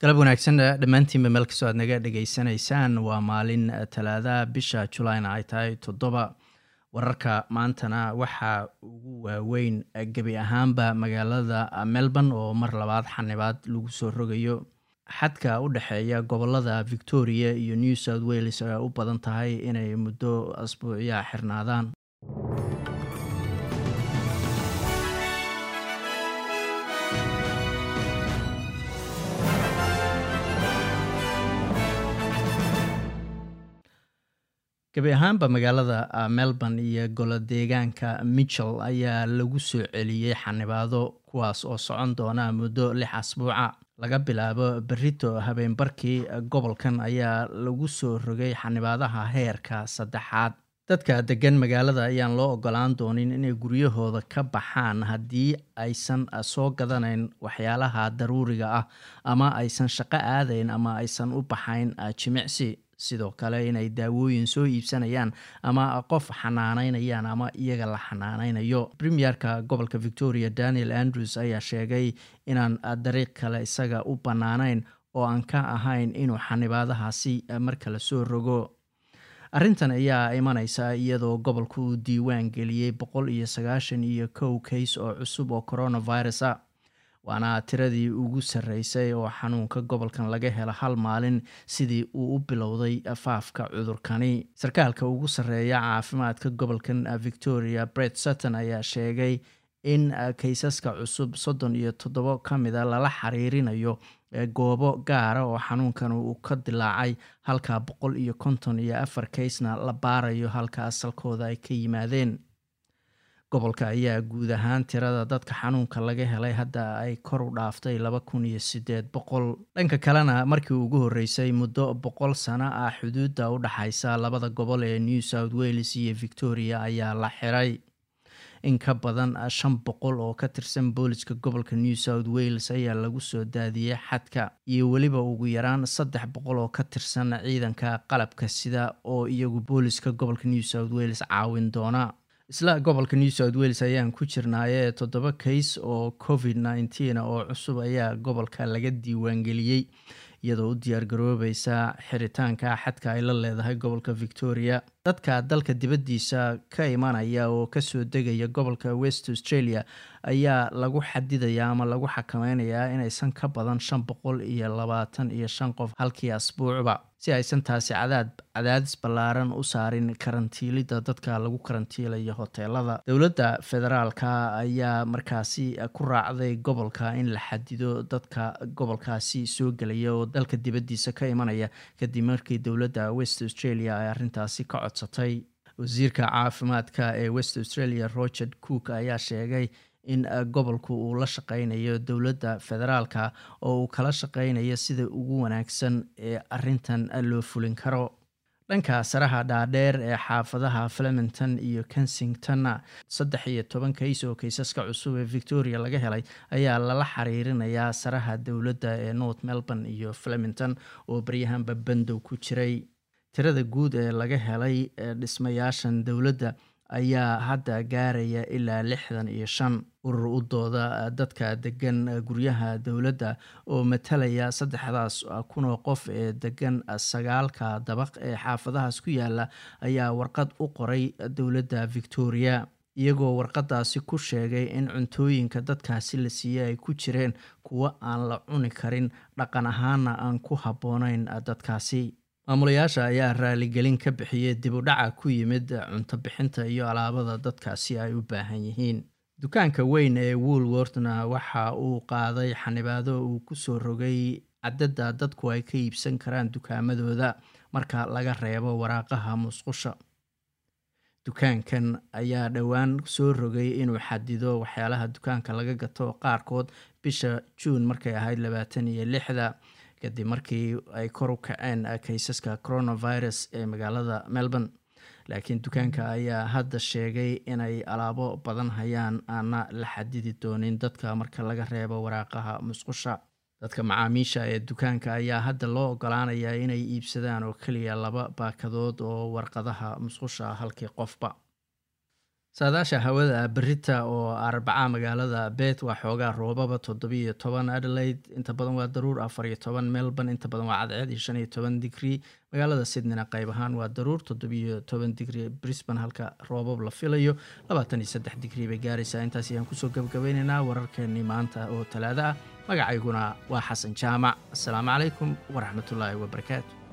galab wanaagsan dhammaantiinba meel kastoo aad naga dhegaysanaysaan waa maalin talaada bisha Julayna ay tahay 7 wararka maantana waxaa ugu waaweyn gebi ahaanba magaalada Melbourne oo mar labaad xanibaad lagu soo rogayo xadka u dhaxeeya gobolada Victoria iyo New South Wales ay u badan tahay inay muddo asbuuciya xirnaadaan. gabi ahaanba magaalada Melbourne iyo golo deegaanka Mitchell ayaa lagu soo celiyay xanibaado kuwaas oo socon doona muddo 6 asbuuca laga bilaabo berrito habeenbarkii gobolkan ayaa lagu soo rogay xanibaadaha heerka 3aad. dadka degan magaalada ayaan loo ogolaan doonin inay guryahooda ka baxaan haddii aysan soo gadanayn waxyaalaha daruuriga ah ama aysan shaqo aadayn ama aysan u baxayn jimicsi. sidoo kale inay daawooyin soo iibsanayaan ama qof xanaanaynayaan ama iyaga la xanaanaynayo. Premierka gobolka Victoria Daniel Andrews ayaa sheegay inaan dariiq kale isaga u banaanayn oo aan ka ahayn inuu xanibaadahaasi marka la soo rogo. arrintan ayaa imanaysa iyadoo gobolku uu diiwaan geliyay 191 case oo cusub oo coronavirus ah. waana tiradii ugu sarreysay oo xanuunka gobolkan laga helo hal maalin sidii uu u bilowday faafka cudurkani. sarkaalka ugu sarreeya caafimaadka gobolkan Victoria Brett Sutton ayaa sheegay in kaysaska cusub 37 ka mid ah lala xiriirinayo goobo gaara oo xanuunkan uu ka dilaacay halka 154 kaysna la baarayo halka asalkooda ay ka yimaadeen. gobolka ayaa guud ahaan tirada dadka xanuunka laga helay hadda ay kor u dhaaftay 2800. dhanka kalena markii ugu horeysay muddo 100 sano ah xuduudda u dhaxaysa labada gobol ee New South Wales iyo Victoria ayaa la xiray. in ka badan 500 oo ka tirsan booliska gobolka New South Wales ayaa lagu soo daadiyay xadka iyo waliba ugu yaraan 300 oo ka tirsan ciidanka qalabka sida oo iyagu booliska gobolka New South Wales caawin doona. isla gobolka New South Wales ayaan ku jirnaayay 7 case oo COVID-19 oo cusub ayaa gobolka laga diiwaan geliyay iyadoo u diyaar garoobaysa xiritaanka xadka ay la leedahay gobolka Victoria. dadka dalka dibaddiisa ka imanaya oo ka soo degaya gobolka West Australia ayaa lagu xadidayaa ama lagu xakameynayaa inaysan ka badan 525 qof halkii asbuucba si aysan taasi cadaadis ballaaran u saarin karantiilida dadka lagu karantiilayo hoteelada. dowladda federaalka ayaa markaasi ku raacday gobolka in la xadido dadka gobolkaasi soo gelaya oo dalka dibaddiisa ka imanaya kadib markii dowladda West Australia ay arrintaasi ka codsatay. wasiirka caafimaadka ee West Australia Roger Cook ayaa sheegay in gobolku uu la shaqeynayo dowladda federaalka oo uu kala shaqeynayo sida ugu wanaagsan ee arrintan loo fulin karo. dhanka saraha dhaadheer ee xaafadaha Flemington iyo Kensington 13 kays oo kaysaska cusub ee Victoria laga helay ayaa lala xiriirinayaa saraha dowladda ee North Melbourne iyo Flemington oo baryahanba bandow ku jiray. tirada guud ee laga helay dhismayaashan dowladda ayaa hadda gaaraya ilaa 65. urur u dooda dadka degan guryaha dowladda oo matalaya 3,000 oo qof ee degan 9 dabaq ee xaafadahaas ku yaala ayaa warqad u qoray dowladda Victoria iyagoo warqadaasi ku sheegay in cuntooyinka dadkaasi la siiyay ay ku jireen kuwa aan la cuni karin dhaqan ahaana aan ku habboonayn dadkaasi. maamulayaasha ayaa raaligelin ka bixiyay dib u dhaca ku yimid cunto bixinta iyo alaabada dadkaasi ay u baahan yihiin. dukaanka weyn ee Woolworthna waxa uu qaaday xanibaado uu ku soo rogay cadadda dadku ay ka iibsan karaan dukaamadooda marka laga reebo waraaqaha musqusha. dukaankan ayaa dhowaan soo rogay inuu xadido waxyaalaha dukaanka laga gato qaarkood bisha June markay ahayd 26 kadib markii ay kor u kaceen kaysaska coronavirus ee magaalada Melbourne. laakiin dukaanka ayaa hadda sheegay inay alaabo badan hayaan aana la xadidi doonin dadka marka laga reebo waraaqaha musqusha. dadka macaamiisha ee dukaanka ayaa hadda loo ogolaanayaa inay iibsadaan oo kaliya 2 baakadood oo warqadaha musqusha halkii qofba. saadaasha hawada berita oo Arbaca magaalada Perth waa xoogaa roobaba 17 Adelaide inta badan waa daruur 14 Melbourne inta badan waa cadceed 15 degree magaalada Sydneyna qayb ahaan waa daruur 17 degree Brisbane halka roobab la filayo 23 degree bay gaaraysaa intaas ayaan kusoo gabagabaynaynaa wararkeennii maanta oo Talaado ah magacayguna waa Xasan Jaamac assalaamu calaykum waraxmatullaahi wabarakaatu